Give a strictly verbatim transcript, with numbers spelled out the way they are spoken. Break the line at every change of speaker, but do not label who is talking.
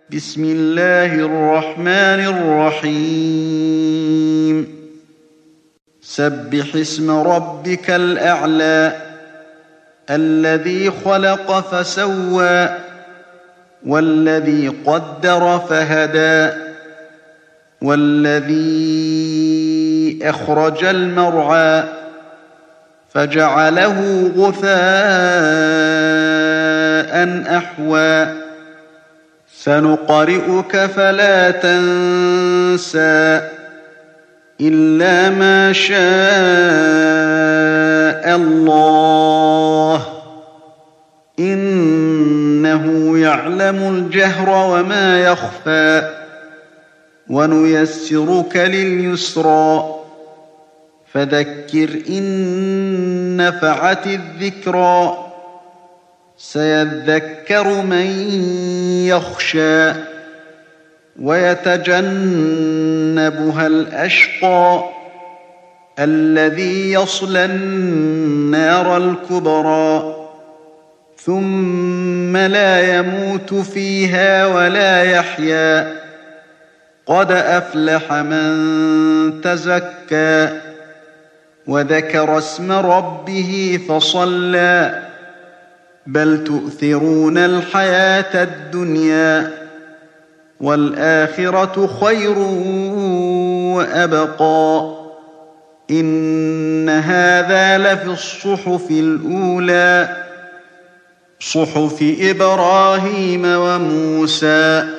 بسم الله الرحمن الرحيم سبح اسم ربك الأعلى الذي خلق فسوى والذي قدر فهدى والذي أخرج المرعى فجعله غثاء أحوى سنقرئك فلا تنسى إلا ما شاء الله إنه يعلم الجهر وما يخفى ونيسرك لليسرى فذكر إن نفعت الذكرى سيذكر من يخشى ويتجنبها الأشقى الذي يصلى النار الكبرى ثم لا يموت فيها ولا يحيا قد أفلح من تزكى وذكر اسم ربه فصلى بل تؤثرون الحياة الدنيا والآخرة خير وأبقى إن هذا لفي الصحف الأولى صحف إبراهيم وموسى